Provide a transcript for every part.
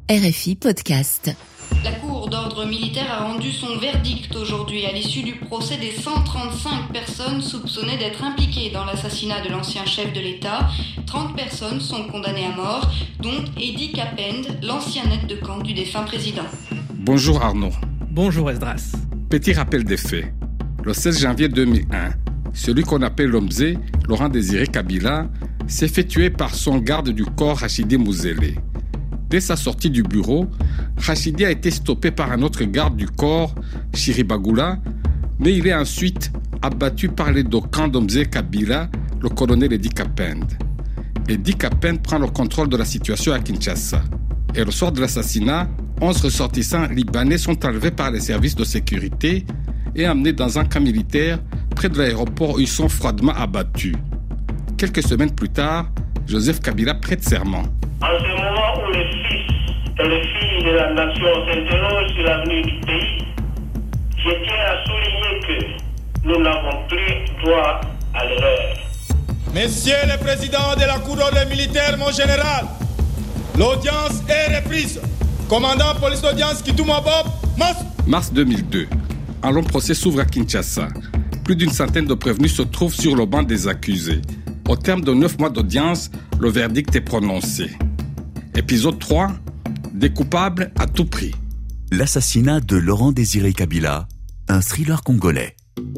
RFI Podcast. La Cour d'ordre militaire a rendu son verdict aujourd'hui à l'issue du procès des 135 personnes soupçonnées d'être impliquées dans l'assassinat de l'ancien chef de l'État. 30 personnes sont condamnées à mort, dont Edi Kapend, l'ancien aide de camp du défunt président. Bonjour Arnaud. Bonjour Esdras. Petit rappel des faits. Le 16 janvier 2001, celui qu'on appelle l'Omzé, Laurent Désiré Kabila, s'est fait tuer par son garde du corps Rachidi Mouzélé. Dès sa sortie du bureau, Rachidi a été stoppé par un autre garde du corps, Chiri Bagoula, mais il est ensuite abattu par les deux camps d'Omzé Kabila, le colonel Edi Kapend. Edi Kapend prend le contrôle de la situation à Kinshasa. Et le soir de l'assassinat, 11 ressortissants libanais sont enlevés par les services de sécurité et emmenés dans un camp militaire près de l'aéroport où ils sont froidement abattus. Quelques semaines plus tard, Joseph Kabila prête serment. En ce moment où les fils et les filles de la nation s'interrogent sur l'avenir du pays, je tiens à souligner que nous n'avons plus droit à l'erreur. Messieurs les présidents de la Cour d'ordre militaire, mon général, l'audience est reprise. Commandant police d'audience Kitouma Bob, Mars 2002. Un long procès s'ouvre à Kinshasa. Plus d'une centaine de prévenus se trouvent sur le banc des accusés. Au terme de 9 mois d'audience, le verdict est prononcé. Épisode 3. Des coupables à tout prix. L'assassinat de Laurent Désiré Kabila, un thriller congolais.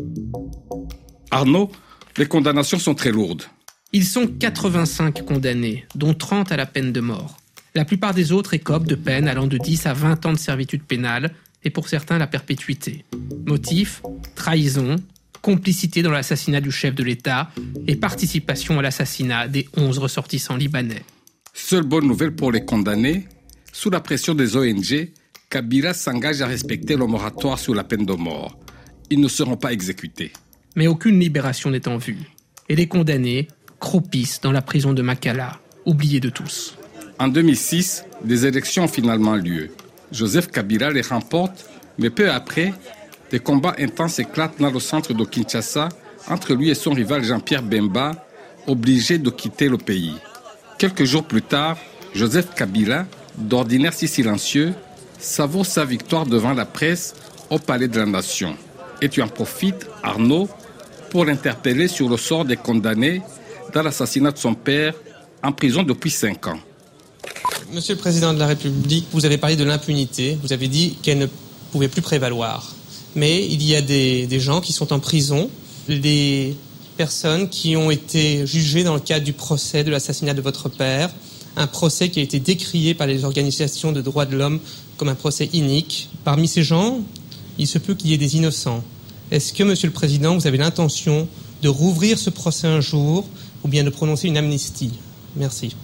Arnaud, les condamnations sont très lourdes. Ils sont 85 condamnés, dont 30 à la peine de mort. La plupart des autres écopent de peines allant de 10 à 20 ans de servitude pénale et pour certains la perpétuité. Motif, trahison, complicité dans l'assassinat du chef de l'État et participation à l'assassinat des 11 ressortissants libanais. Seule bonne nouvelle pour les condamnés, sous la pression des ONG, Kabila s'engage à respecter le moratoire sur la peine de mort. Ils ne seront pas exécutés. Mais aucune libération n'est en vue. Et les condamnés croupissent dans la prison de Makala, oubliés de tous. En 2006, des élections ont finalement lieu. Joseph Kabila les remporte, mais peu après, des combats intenses éclatent dans le centre de Kinshasa entre lui et son rival Jean-Pierre Bemba, obligé de quitter le pays. Quelques jours plus tard, Joseph Kabila, d'ordinaire si silencieux, savoure sa victoire devant la presse au Palais de la Nation. Et tu en profites, Arnaud, pour l'interpeller sur le sort des condamnés dans l'assassinat de son père, en prison depuis 5 ans. Monsieur le Président de la République, vous avez parlé de l'impunité. Vous avez dit qu'elle ne pouvait plus prévaloir. Mais il y a des gens qui sont en prison, des personnes qui ont été jugées dans le cadre du procès de l'assassinat de votre père, un procès qui a été décrié par les organisations de droits de l'homme comme un procès inique. Parmi ces gens, il se peut qu'il y ait des innocents. Est-ce que, Monsieur le Président, vous avez l'intention de rouvrir ce procès un jour ou bien de prononcer une amnistie ? Merci.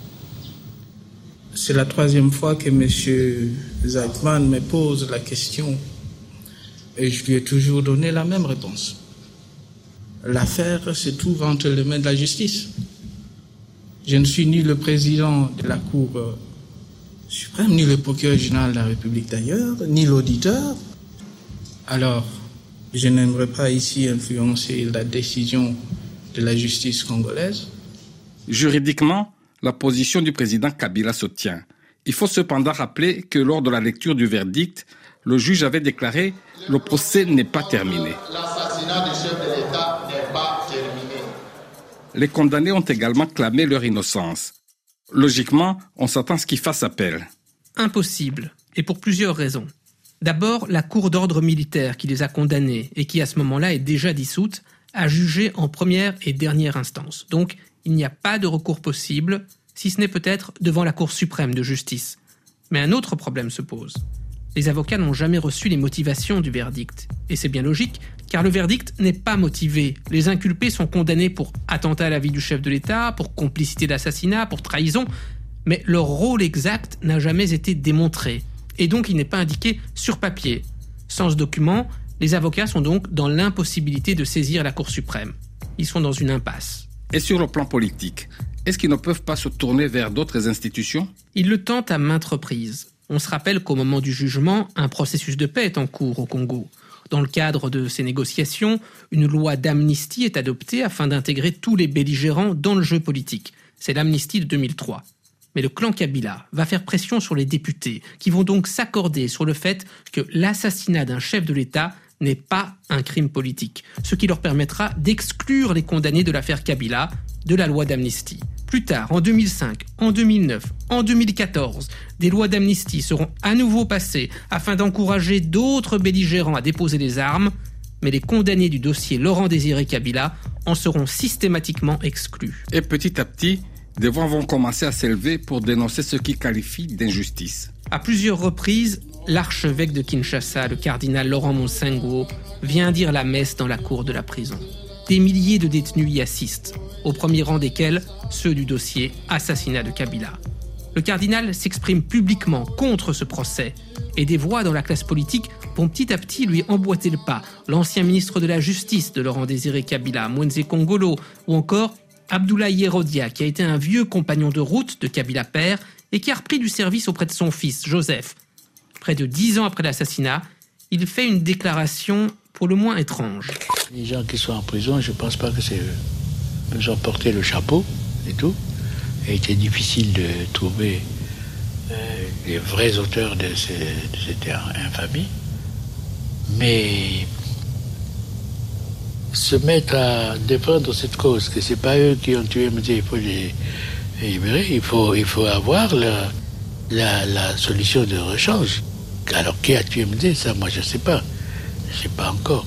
C'est la 3e fois que M. Zachman me pose la question et je lui ai toujours donné la même réponse. L'affaire se trouve entre les mains de la justice. Je ne suis ni le président de la Cour suprême, ni le procureur général de la République d'ailleurs, ni l'auditeur. Alors, je n'aimerais pas ici influencer la décision de la justice congolaise. Juridiquement, la position du président Kabila se tient. Il faut cependant rappeler que lors de la lecture du verdict, le juge avait déclaré « le procès n'est pas terminé ». L'assassinat du chef de l'État n'est pas terminé. Les condamnés ont également clamé leur innocence. Logiquement, on s'attend à ce qu'ils fassent appel. Impossible, et pour plusieurs raisons. D'abord, la Cour d'ordre militaire qui les a condamnés et qui à ce moment-là est déjà dissoute, a jugé en première et dernière instance. Donc, il n'y a pas de recours possible, si ce n'est peut-être devant la Cour suprême de justice. Mais un autre problème se pose. Les avocats n'ont jamais reçu les motivations du verdict. Et c'est bien logique, car le verdict n'est pas motivé. Les inculpés sont condamnés pour attentat à la vie du chef de l'État, pour complicité d'assassinat, pour trahison, mais leur rôle exact n'a jamais été démontré. Et donc il n'est pas indiqué sur papier. Sans ce document, les avocats sont donc dans l'impossibilité de saisir la Cour suprême. Ils sont dans une impasse. Et sur le plan politique, est-ce qu'ils ne peuvent pas se tourner vers d'autres institutions ? Ils le tentent à maintes reprises. On se rappelle qu'au moment du jugement, un processus de paix est en cours au Congo. Dans le cadre de ces négociations, une loi d'amnistie est adoptée afin d'intégrer tous les belligérants dans le jeu politique. C'est l'amnistie de 2003. Mais le clan Kabila va faire pression sur les députés, qui vont donc s'accorder sur le fait que l'assassinat d'un chef de l'État n'est pas un crime politique, ce qui leur permettra d'exclure les condamnés de l'affaire Kabila de la loi d'amnistie. Plus tard, en 2005, en 2009, en 2014, des lois d'amnistie seront à nouveau passées afin d'encourager d'autres belligérants à déposer les armes, mais les condamnés du dossier Laurent-Désiré Kabila en seront systématiquement exclus. Et petit à petit, des voix vont commencer à s'élever pour dénoncer ce qu'ils qualifient d'injustice. À plusieurs reprises, l'archevêque de Kinshasa, le cardinal Laurent Monsengo, vient dire la messe dans la cour de la prison. Des milliers de détenus y assistent, au premier rang desquels ceux du dossier assassinat de Kabila. Le cardinal s'exprime publiquement contre ce procès et des voix dans la classe politique vont petit à petit lui emboîter le pas. L'ancien ministre de la Justice de Laurent-Désiré Kabila, Moïse Kongolo, ou encore Abdoulaye Yerodia, qui a été un vieux compagnon de route de Kabila père et qui a repris du service auprès de son fils, Joseph. Près de 10 ans après l'assassinat, il fait une déclaration pour le moins étrange. Les gens qui sont en prison, je ne pense pas que c'est eux. Ils ont porté le chapeau et tout. Et il était difficile de trouver les vrais auteurs de cette infamie. Mais se mettre à défendre cette cause, que ce n'est pas eux qui ont tué MD, il faut les libérer, il faut avoir la solution de rechange. Alors qui a tué MD, ça moi je ne sais pas. Je ne sais pas encore.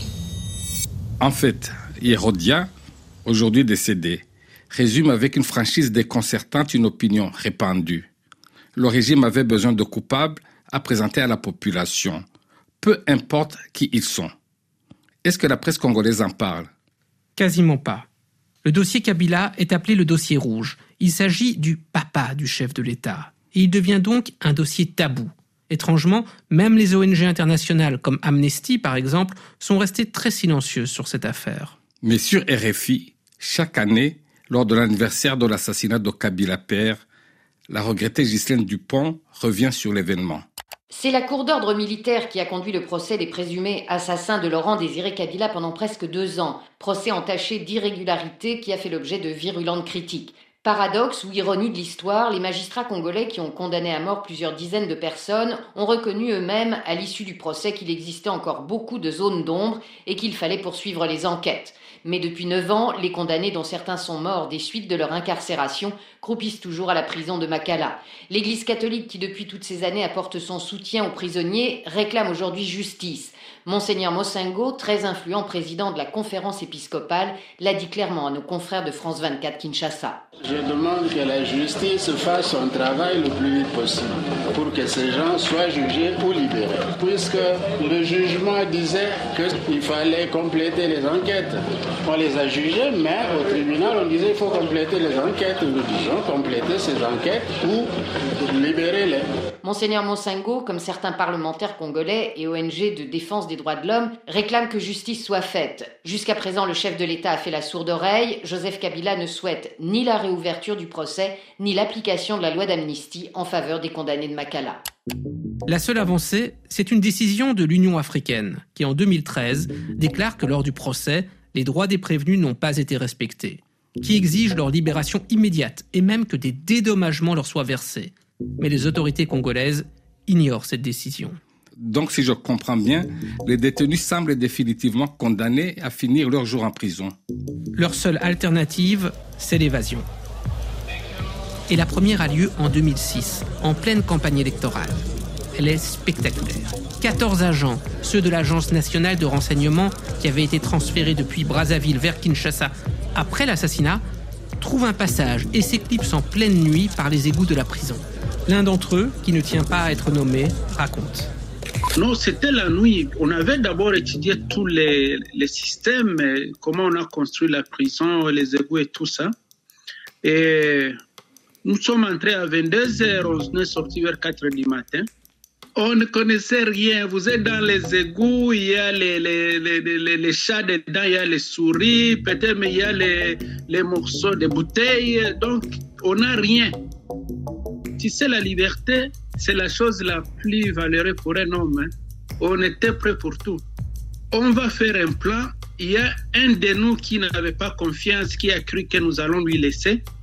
En fait, Yerodia, aujourd'hui décédé, résume avec une franchise déconcertante une opinion répandue. Le régime avait besoin de coupables à présenter à la population, peu importe qui ils sont. Est-ce que la presse congolaise en parle ? Quasiment pas. Le dossier Kabila est appelé le dossier rouge. Il s'agit du papa du chef de l'État. Et il devient donc un dossier tabou. Étrangement, même les ONG internationales comme Amnesty, par exemple, sont restées très silencieuses sur cette affaire. Mais sur RFI, chaque année, lors de l'anniversaire de l'assassinat de Kabila père, la regrettée Ghislaine Dupont revient sur l'événement. C'est la cour d'ordre militaire qui a conduit le procès des présumés assassins de Laurent-Désiré Kabila pendant presque 2 ans. Procès entaché d'irrégularités qui a fait l'objet de virulentes critiques. Paradoxe ou ironie de l'histoire, les magistrats congolais qui ont condamné à mort plusieurs dizaines de personnes ont reconnu eux-mêmes à l'issue du procès qu'il existait encore beaucoup de zones d'ombre et qu'il fallait poursuivre les enquêtes. Mais depuis 9 ans, les condamnés, dont certains sont morts des suites de leur incarcération, croupissent toujours à la prison de Makala. L'Église catholique, qui depuis toutes ces années apporte son soutien aux prisonniers, réclame aujourd'hui justice. Monseigneur Monsengo, très influent président de la conférence épiscopale, l'a dit clairement à nos confrères de France 24 Kinshasa. Je demande que la justice fasse son travail le plus vite possible pour que ces gens soient jugés ou libérés. Puisque le jugement disait qu'il fallait compléter les enquêtes. On les a jugés, mais au tribunal, on disait qu'il faut compléter les enquêtes. Nous disons compléter ces enquêtes ou libérer-les. Monseigneur Monsengo, comme certains parlementaires congolais et ONG de défense des droits de l'homme, réclame que justice soit faite. Jusqu'à présent, le chef de l'État a fait la sourde oreille. Joseph Kabila ne souhaite ni la réouverture du procès, ni l'application de la loi d'amnistie en faveur des condamnés de Makala. La seule avancée, c'est une décision de l'Union africaine, qui en 2013 déclare que lors du procès, les droits des prévenus n'ont pas été respectés, qui exige leur libération immédiate et même que des dédommagements leur soient versés. Mais les autorités congolaises ignorent cette décision. Donc, si je comprends bien, les détenus semblent définitivement condamnés à finir leur jour en prison. Leur seule alternative, c'est l'évasion. Et la première a lieu en 2006, en pleine campagne électorale. Elle est spectaculaire. 14 agents, ceux de l'Agence nationale de renseignement qui avaient été transférés depuis Brazzaville vers Kinshasa après l'assassinat, trouvent un passage et s'éclipsent en pleine nuit par les égouts de la prison. L'un d'entre eux, qui ne tient pas à être nommé, raconte. Non, c'était la nuit. On avait d'abord étudié tous les systèmes, comment on a construit la prison, les égouts et tout ça. Et nous sommes entrés à 22h, on est sortis vers 4h du matin. On ne connaissait rien. Vous êtes dans les égouts, il y a les chats dedans, il y a les souris, peut-être mais il y a les morceaux de bouteilles. Donc, on n'a rien. Tu sais, la liberté, c'est la chose la plus valeureuse pour un homme. Hein. On était prêt pour tout. On va faire un plan. Il y a un de nous qui n'avait pas confiance, qui a cru que nous allons lui laisser.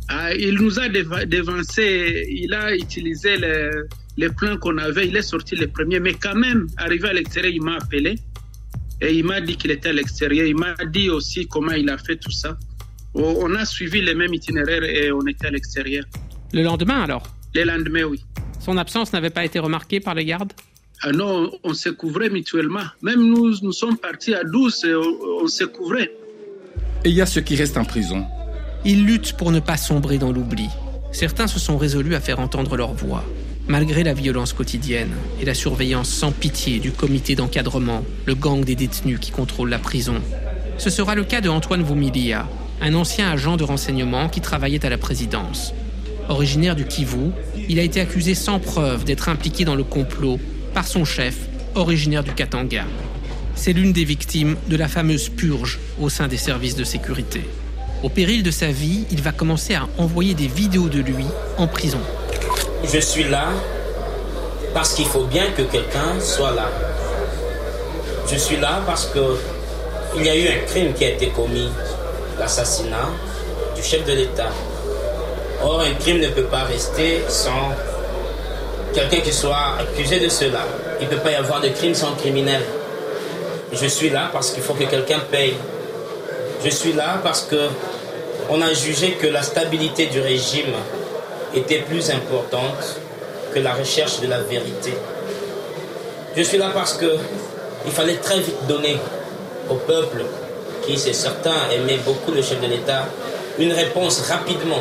Il nous a dévancé, il a utilisé les plans qu'on avait, il est sorti le premier, mais quand même, arrivé à l'extérieur, il m'a appelé et il m'a dit qu'il était à l'extérieur. Il m'a dit aussi comment il a fait tout ça. On a suivi les mêmes itinéraires et on était à l'extérieur. Le lendemain alors ? Le lendemain, oui. Son absence n'avait pas été remarquée par les gardes ? Ah non, on se couvrait mutuellement. Même nous sommes partis à 12 et on se couvrait. Et il y a ceux qui restent en prison. Ils luttent pour ne pas sombrer dans l'oubli. Certains se sont résolus à faire entendre leur voix. Malgré la violence quotidienne et la surveillance sans pitié du comité d'encadrement, le gang des détenus qui contrôle la prison. Ce sera le cas de Antoine Vumilia, un ancien agent de renseignement qui travaillait à la présidence. Originaire du Kivu, il a été accusé sans preuve d'être impliqué dans le complot par son chef, originaire du Katanga. C'est l'une des victimes de la fameuse purge au sein des services de sécurité. Au péril de sa vie, il va commencer à envoyer des vidéos de lui en prison. Je suis là parce qu'il faut bien que quelqu'un soit là. Je suis là parce qu'il y a eu un crime qui a été commis, l'assassinat du chef de l'État. Or, un crime ne peut pas rester sans quelqu'un qui soit accusé de cela. Il ne peut pas y avoir de crime sans criminel. Je suis là parce qu'il faut que quelqu'un paye. Je suis là parce qu'on a jugé que la stabilité du régime était plus importante que la recherche de la vérité. Je suis là parce qu'il fallait très vite donner au peuple, qui c'est certain aimait beaucoup le chef de l'État, une réponse rapidement.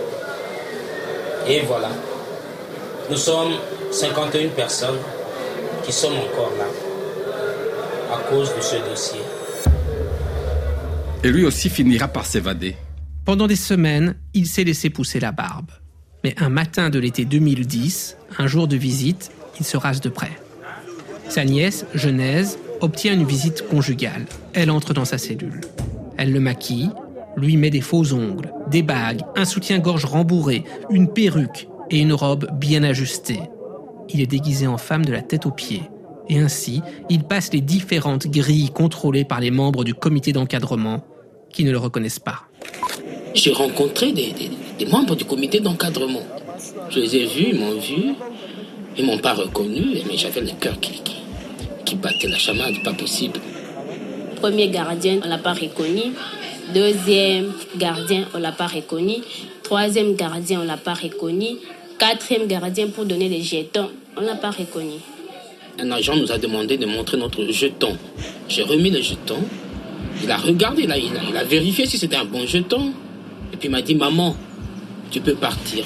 Et voilà. Nous sommes 51 personnes qui sommes encore là à cause de ce dossier. Et lui aussi finira par s'évader. Pendant des semaines, il s'est laissé pousser la barbe. Mais un matin de l'été 2010, un jour de visite, il se rase de près. Sa nièce, Genèse, obtient une visite conjugale. Elle entre dans sa cellule. Elle le maquille, lui met des faux ongles, des bagues, un soutien-gorge rembourré, une perruque et une robe bien ajustée. Il est déguisé en femme de la tête aux pieds. Et ainsi, il passe les différentes grilles contrôlées par les membres du comité d'encadrement qui ne le reconnaissent pas. J'ai rencontré des membres du comité d'encadrement. Je les ai vus, ils m'ont vu, ils m'ont pas reconnu, mais j'avais le cœur qui battait la chamade, pas possible. Premier gardien, on l'a pas reconnu. Deuxième gardien, on l'a pas reconnu. Troisième gardien, on l'a pas reconnu. Quatrième gardien pour donner les jetons, on l'a pas reconnu. Un agent nous a demandé de montrer notre jeton. J'ai remis le jeton. Il a regardé, là, il a vérifié si c'était un bon jeton. Et puis il m'a dit, maman, tu peux partir.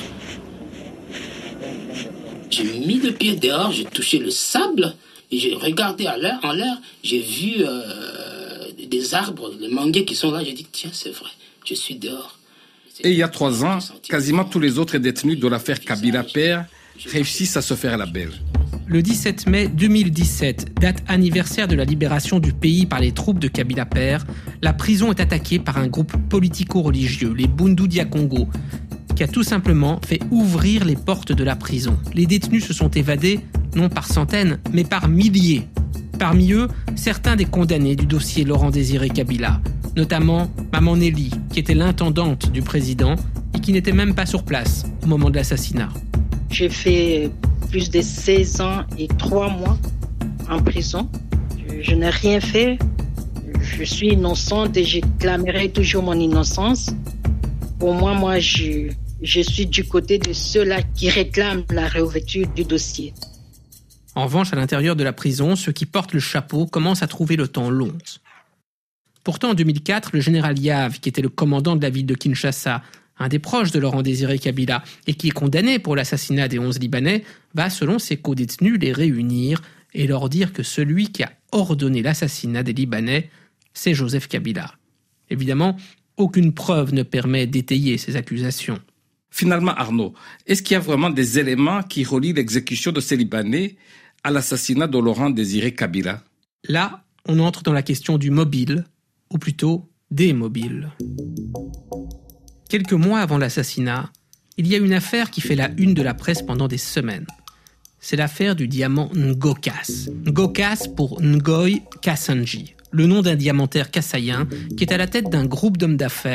J'ai mis le pied dehors, j'ai touché le sable et j'ai regardé en l'air. J'ai vu des arbres, les manguiers qui sont là. J'ai dit, tiens, c'est vrai, je suis dehors. Et il y a 3 ans, quasiment tous les autres détenus de l'affaire Kabila Père réussissent à se faire la belle. Le 17 mai 2017, date anniversaire de la libération du pays par les troupes de Kabila Père, la prison est attaquée par un groupe politico-religieux, les Bundu Dia Congo, qui a tout simplement fait ouvrir les portes de la prison. Les détenus se sont évadés, non par centaines, mais par milliers. Parmi eux, certains des condamnés du dossier Laurent-Désiré Kabila, notamment Maman Nelly, qui était l'intendante du président et qui n'était même pas sur place au moment de l'assassinat. J'ai fait plus de 16 ans et 3 mois en prison. Je n'ai rien fait. Je suis innocente et je clamerai toujours mon innocence. Pour moi, je suis du côté de ceux-là qui réclament la réouverture du dossier. En revanche, à l'intérieur de la prison, ceux qui portent le chapeau commencent à trouver le temps long. Pourtant, en 2004, le général Yav, qui était le commandant de la ville de Kinshasa, un des proches de Laurent-Désiré Kabila, et qui est condamné pour l'assassinat des 11 Libanais, va, selon ses co-détenus, les réunir et leur dire que celui qui a ordonné l'assassinat des Libanais, c'est Joseph Kabila. Évidemment, aucune preuve ne permet d'étayer ces accusations. Finalement, Arnaud, est-ce qu'il y a vraiment des éléments qui relient l'exécution de ces Libanais à l'assassinat de Laurent-Désiré Kabila ? Là, on entre dans la question du mobile, ou plutôt des mobiles. Quelques mois avant l'assassinat, il y a une affaire qui fait la une de la presse pendant des semaines. C'est l'affaire du diamant Ngokas. Ngokas pour Ngoy Kassanji, le nom d'un diamantaire kassaïen qui est à la tête d'un groupe d'hommes d'affaires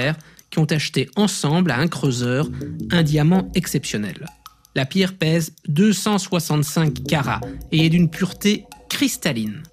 qui ont acheté ensemble à un creuseur un diamant exceptionnel. La pierre pèse 265 carats et est d'une pureté cristalline.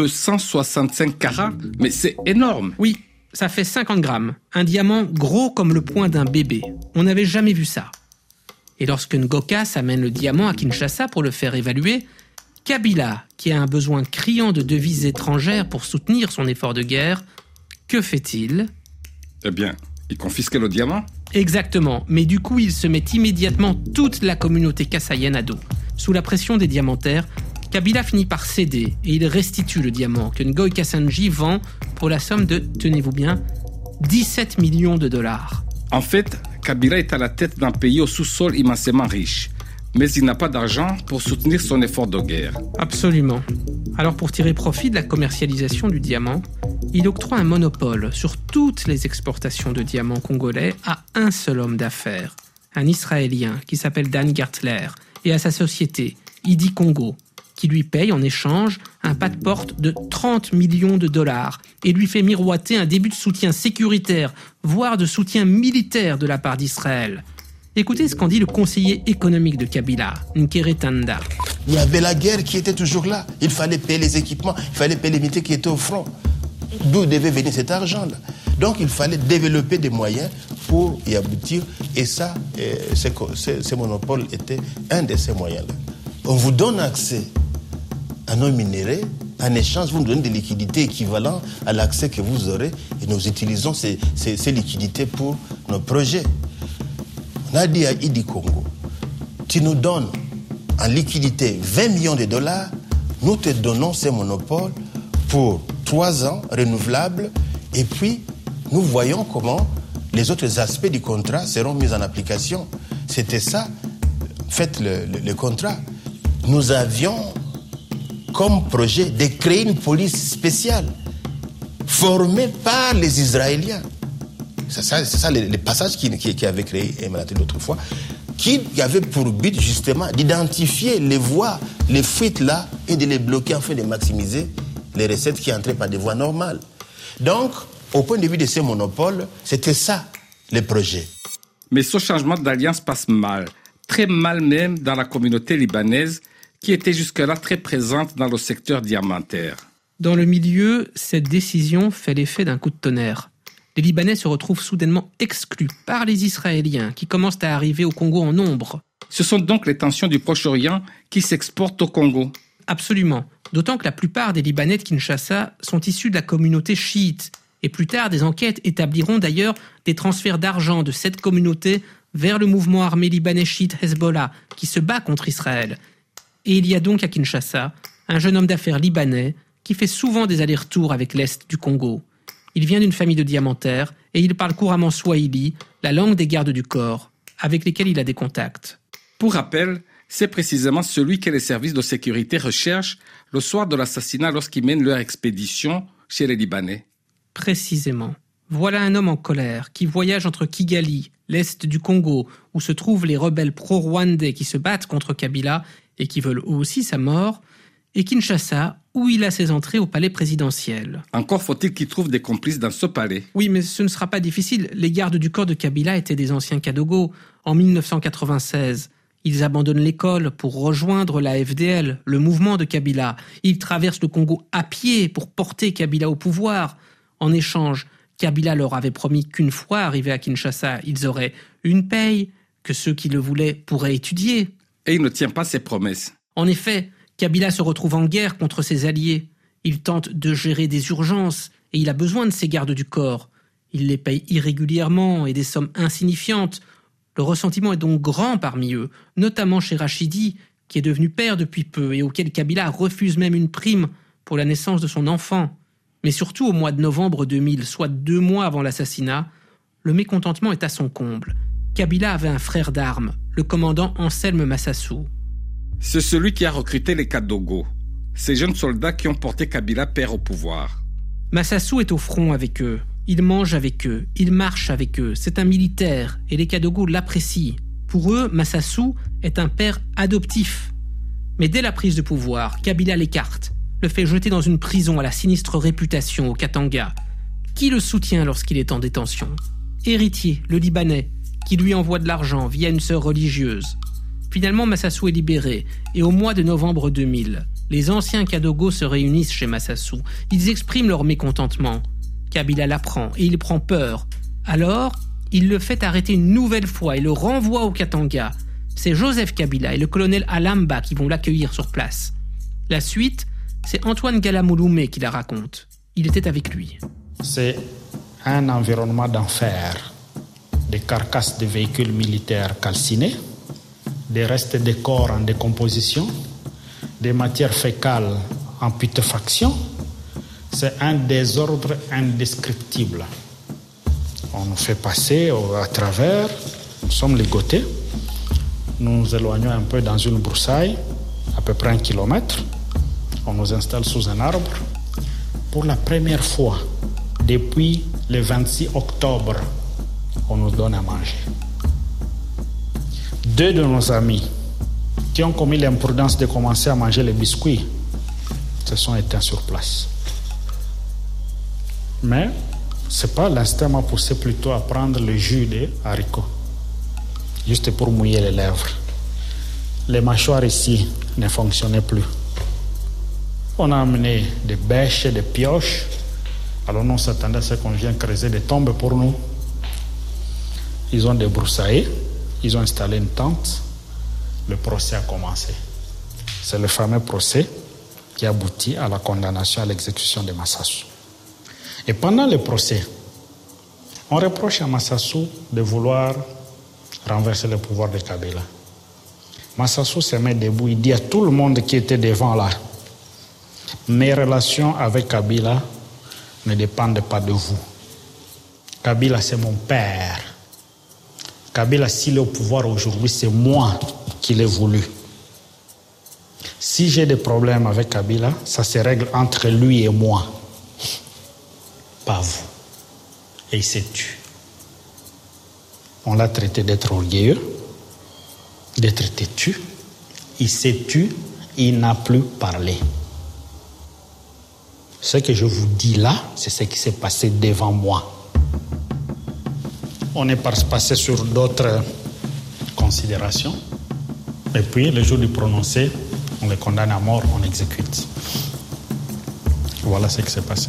265 carats? Mais c'est énorme! Oui, ça fait 50 grammes. Un diamant gros comme le poing d'un bébé. On n'avait jamais vu ça. Et lorsque Ngokas amène le diamant à Kinshasa pour le faire évaluer, Kabila, qui a un besoin criant de devises étrangères pour soutenir son effort de guerre, que fait-il? Eh bien, il confisque le diamant? Exactement, mais du coup il se met immédiatement toute la communauté kassaïenne à dos. Sous la pression des diamantaires, Kabila finit par céder et il restitue le diamant que Ngoï Kassanji vend pour la somme de, tenez-vous bien, 17 millions de dollars. En fait, Kabila est à la tête d'un pays au sous-sol immensément riche, mais il n'a pas d'argent pour soutenir son effort de guerre. Absolument. Alors pour tirer profit de la commercialisation du diamant, il octroie un monopole sur toutes les exportations de diamants congolais à un seul homme d'affaires, un Israélien qui s'appelle Dan Gertler, et à sa société, Idi Congo, qui lui paye en échange un pas-de-porte de 30 millions de dollars et lui fait miroiter un début de soutien sécuritaire, voire de soutien militaire de la part d'Israël. Écoutez ce qu'en dit le conseiller économique de Kabila, Nkere Tanda. Il y avait la guerre qui était toujours là. Il fallait payer les équipements, il fallait payer les militaires qui étaient au front. D'où devait venir cet argent-là? Donc il fallait développer des moyens pour y aboutir. Et ça, ces monopoles étaient un de ces moyens-là. On vous donne accès à nos minéraux. En échange, vous nous donnez des liquidités équivalentes à l'accès que vous aurez. Et nous utilisons ces liquidités pour nos projets. On a dit à Idi Congo, tu nous donnes en liquidité 20 millions de dollars, nous te donnons ces monopoles pour 3 ans renouvelables et puis nous voyons comment les autres aspects du contrat seront mis en application. C'était ça, faites le contrat. Nous avions comme projet de créer une police spéciale formée par les Israéliens. C'est ça les passages qui avaient créé Emmanuel l'autre fois, qui avait pour but justement d'identifier les voies, les fuites là, et de les bloquer afin de maximiser les recettes qui entraient par des voies normales. Donc, au point de vue de ces monopoles, c'était ça, les projets. Mais ce changement d'alliance passe mal, très mal même dans la communauté libanaise, qui était jusque-là très présente dans le secteur diamantaire. Dans le milieu, cette décision fait l'effet d'un coup de tonnerre. Les Libanais se retrouvent soudainement exclus par les Israéliens qui commencent à arriver au Congo en nombre. Ce sont donc les tensions du Proche-Orient qui s'exportent au Congo. Absolument. D'autant que la plupart des Libanais de Kinshasa sont issus de la communauté chiite. Et plus tard, des enquêtes établiront d'ailleurs des transferts d'argent de cette communauté vers le mouvement armé libanais chiite Hezbollah qui se bat contre Israël. Et il y a donc à Kinshasa un jeune homme d'affaires libanais qui fait souvent des allers-retours avec l'Est du Congo. Il vient d'une famille de diamantaires et il parle couramment swahili, la langue des gardes du corps, avec lesquels il a des contacts. Pour rappel, c'est précisément celui que les services de sécurité recherchent le soir de l'assassinat lorsqu'ils mènent leur expédition chez les Libanais. Précisément. Voilà un homme en colère qui voyage entre Kigali, l'Est du Congo, où se trouvent les rebelles pro-rwandais qui se battent contre Kabila et qui veulent eux aussi sa mort, et Kinshasa, où il a ses entrées au palais présidentiel. Encore faut-il qu'il trouve des complices dans ce palais. Oui, mais ce ne sera pas difficile. Les gardes du corps de Kabila étaient des anciens Kadogo. En 1996, ils abandonnent l'école pour rejoindre la FDL, le mouvement de Kabila. Ils traversent le Congo à pied pour porter Kabila au pouvoir. En échange, Kabila leur avait promis qu'une fois arrivés à Kinshasa, ils auraient une paye, que ceux qui le voulaient pourraient étudier. Et il ne tient pas ses promesses. En effet, Kabila se retrouve en guerre contre ses alliés. Il tente de gérer des urgences et il a besoin de ses gardes du corps. Il les paye irrégulièrement et des sommes insignifiantes. Le ressentiment est donc grand parmi eux, notamment chez Rachidi, qui est devenu père depuis peu et auquel Kabila refuse même une prime pour la naissance de son enfant. Mais surtout au mois de novembre 2000, soit 2 mois avant l'assassinat, le mécontentement est à son comble. Kabila avait un frère d'armes, le commandant Anselme Massassou. C'est celui qui a recruté les Kadogo, ces jeunes soldats qui ont porté Kabila père au pouvoir. Massassou est au front avec eux. Il mange avec eux, il marche avec eux. C'est un militaire et les Kadogo l'apprécient. Pour eux, Massassou est un père adoptif. Mais dès la prise de pouvoir, Kabila l'écarte, le fait jeter dans une prison à la sinistre réputation au Katanga. Qui le soutient lorsqu'il est en détention ? Héritier, le Libanais, qui lui envoie de l'argent via une sœur religieuse. Finalement, Massassou est libéré et au mois de novembre 2000, les anciens Kadogo se réunissent chez Massassou. Ils expriment leur mécontentement. Kabila l'apprend et il prend peur. Alors, il le fait arrêter une nouvelle fois et le renvoie au Katanga. C'est Joseph Kabila et le colonel Alamba qui vont l'accueillir sur place. La suite, c'est Antoine Galamouloumé qui la raconte. Il était avec lui. C'est un environnement d'enfer. Des carcasses de véhicules militaires calcinés, des restes de corps en décomposition, des matières fécales en putréfaction. C'est un désordre indescriptible. On nous fait passer à travers, nous sommes ligotés, nous nous éloignons un peu dans une broussaille, à peu près 1 kilomètre, on nous installe sous un arbre. Pour la première fois, depuis le 26 octobre, on nous donne à manger. 2 de nos amis qui ont commis l'imprudence de commencer à manger les biscuits se sont éteints sur place. Mais c'est pas l'instinct m'a poussé plutôt à prendre le jus des haricots, juste pour mouiller les lèvres. Les mâchoires ici ne fonctionnaient plus. On a amené des bêches, des pioches. Alors nous, on s'attendait à ce qu'on vienne creuser des tombes pour nous. Ils ont débroussaillé, ils ont installé une tente. Le procès a commencé. C'est le fameux procès qui aboutit à la condamnation à l'exécution de Massassou. Et pendant le procès, on reproche à Massassou de vouloir renverser le pouvoir de Kabila. Massassou se met debout, il dit à tout le monde qui était devant là, mes relations avec Kabila ne dépendent pas de vous. Kabila, c'est mon père. Kabila, s'il est au pouvoir aujourd'hui, c'est moi qui l'ai voulu. Si j'ai des problèmes avec Kabila, ça se règle entre lui et moi. Pas vous. Et il s'est tué. On l'a traité d'être orgueilleux, d'être têtu. Il s'est tué, il n'a plus parlé. Ce que je vous dis là, c'est ce qui s'est passé devant moi. On est passé sur d'autres considérations. Et puis, le jour du prononcé, on les condamne à mort, on exécute. Voilà ce qui s'est passé.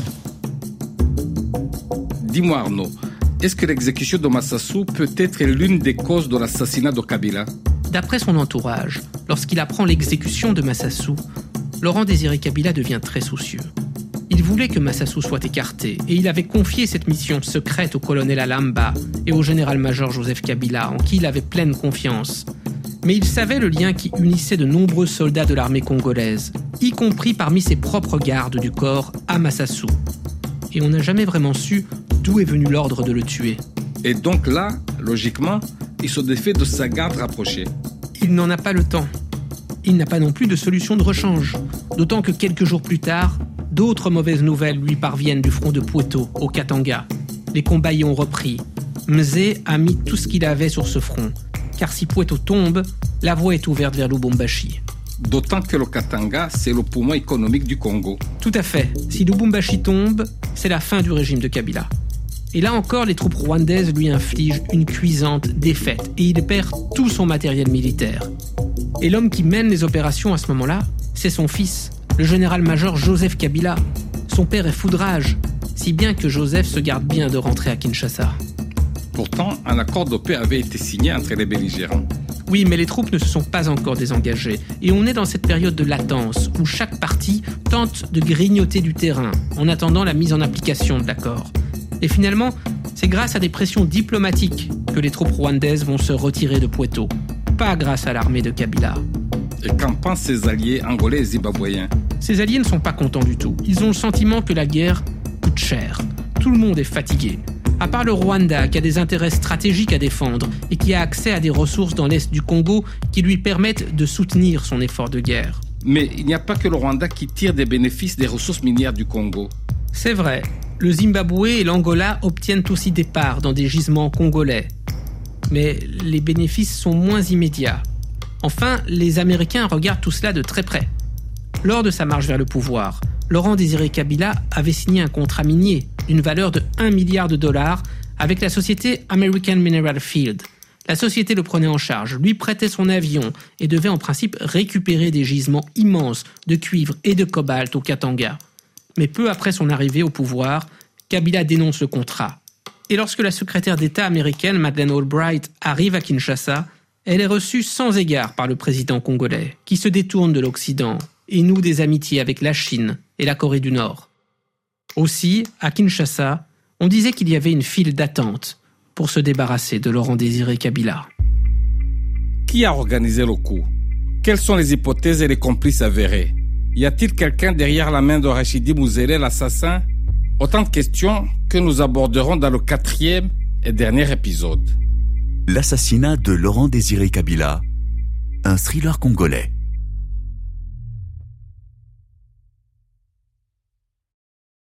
Dis-moi Arnaud, est-ce que l'exécution de Massassou peut être l'une des causes de l'assassinat de Kabila? D'après son entourage, lorsqu'il apprend l'exécution de Massassou, Laurent-Désiré Kabila devient très soucieux. Il voulait que Massassou soit écarté et il avait confié cette mission secrète au colonel Alamba et au général-major Joseph Kabila, en qui il avait pleine confiance. Mais il savait le lien qui unissait de nombreux soldats de l'armée congolaise, y compris parmi ses propres gardes du corps à Massassou. Et on n'a jamais vraiment su d'où est venu l'ordre de le tuer. Et donc là, logiquement, il se défait de sa garde rapprochée. Il n'en a pas le temps. Il n'a pas non plus de solution de rechange. D'autant que quelques jours plus tard, d'autres mauvaises nouvelles lui parviennent du front de Pweto, au Katanga. Les combats y ont repris. Mzee a mis tout ce qu'il avait sur ce front. Car si Pweto tombe, la voie est ouverte vers Lubumbashi. D'autant que le Katanga, c'est le poumon économique du Congo. Tout à fait. Si Lubumbashi tombe, c'est la fin du régime de Kabila. Et là encore, les troupes rwandaises lui infligent une cuisante défaite et il perd tout son matériel militaire. Et l'homme qui mène les opérations à ce moment-là, c'est son fils, le général-major Joseph Kabila. Son père est foudrage, si bien que Joseph se garde bien de rentrer à Kinshasa. Pourtant, un accord de paix avait été signé entre les belligérants. Oui, mais les troupes ne se sont pas encore désengagées. Et on est dans cette période de latence où chaque partie tente de grignoter du terrain en attendant la mise en application de l'accord. Et finalement, c'est grâce à des pressions diplomatiques que les troupes rwandaises vont se retirer de Pweto. Pas grâce à l'armée de Kabila. Et qu'en pensent ses alliés angolais et zimbabwéens? Ces alliés ne sont pas contents du tout. Ils ont le sentiment que la guerre coûte cher. Tout le monde est fatigué. À part le Rwanda, qui a des intérêts stratégiques à défendre et qui a accès à des ressources dans l'est du Congo qui lui permettent de soutenir son effort de guerre. Mais il n'y a pas que le Rwanda qui tire des bénéfices des ressources minières du Congo. C'est vrai. Le Zimbabwe et l'Angola obtiennent aussi des parts dans des gisements congolais. Mais les bénéfices sont moins immédiats. Enfin, les Américains regardent tout cela de très près. Lors de sa marche vers le pouvoir, Laurent-Désiré Kabila avait signé un contrat minier d'une valeur de $1 milliard avec la société American Mineral Field. La société le prenait en charge, lui prêtait son avion et devait en principe récupérer des gisements immenses de cuivre et de cobalt au Katanga. Mais peu après son arrivée au pouvoir, Kabila dénonce le contrat. Et lorsque la secrétaire d'État américaine Madeleine Albright arrive à Kinshasa, elle est reçue sans égard par le président congolais, qui se détourne de l'Occident et noue des amitiés avec la Chine et la Corée du Nord. Aussi, à Kinshasa, on disait qu'il y avait une file d'attente pour se débarrasser de Laurent-Désiré Kabila. Qui a organisé le coup? Quelles sont les hypothèses et les complices avérés? Y a-t-il quelqu'un derrière la main de Rachidi Mouzélé, l'assassin? Autant de questions que nous aborderons dans le 4e et dernier épisode. L'assassinat de Laurent-Désiré Kabila, un thriller congolais.